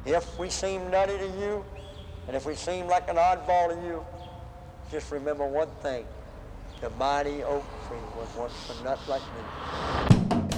If we seem nutty to you, and if we seem like an oddball to you, just remember one thing. The mighty oak tree was once a nut like me.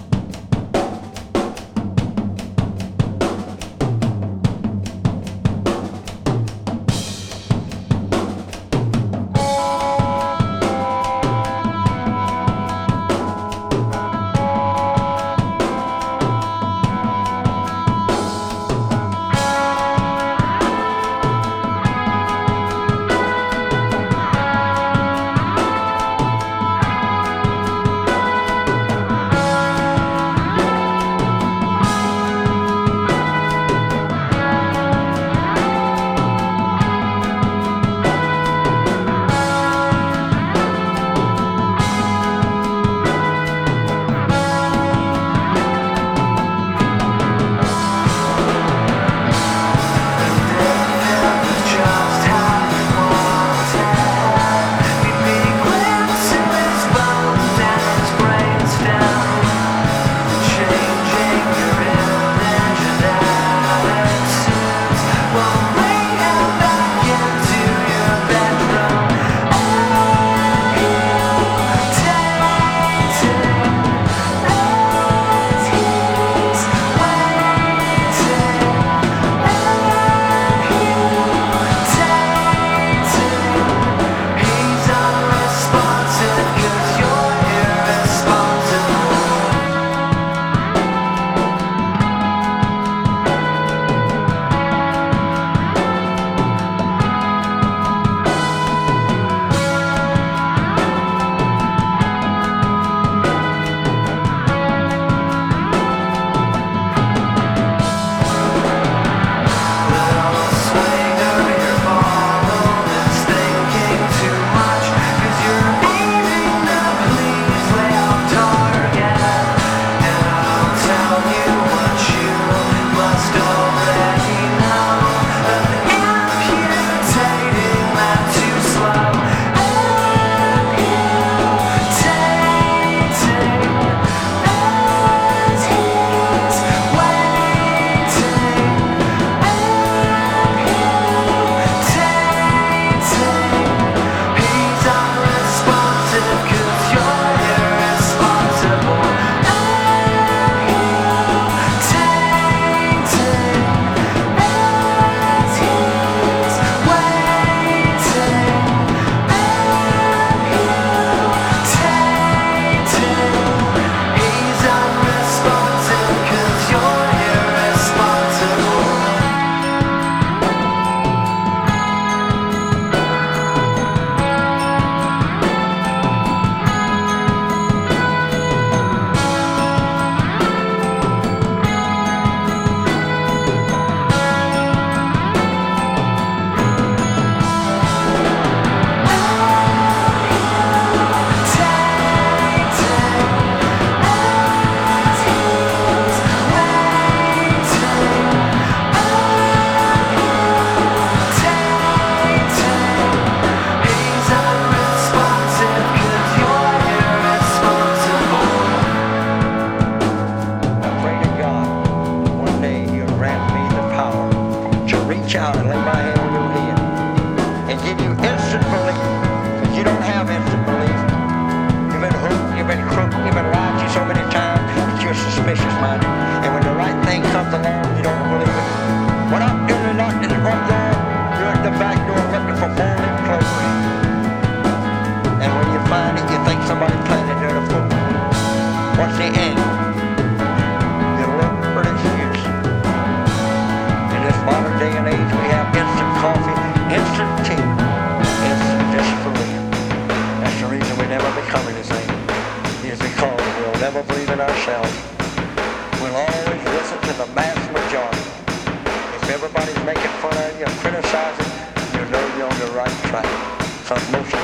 Out and lay my hand on your head and give you instant belief, because you don't have instant belief. You've been hooked, you've been crooked, you've been lied to so many times that you're suspicious minded, and when the right thing comes along, you don't believe it. When I'm doing knocked at the front door, you're at the back door looking for four-leaf clover, and when you find it, you think somebody planted there to fool you. What's the end? You look for an excuse. In this modern day and age, we have instant coffee, instant tea, instant disbelief. That's the reason we never become anything, is because we'll never believe in ourselves. We'll always listen to the mass majority. If everybody's making fun of you and criticizing, you know you're on the right track. Because most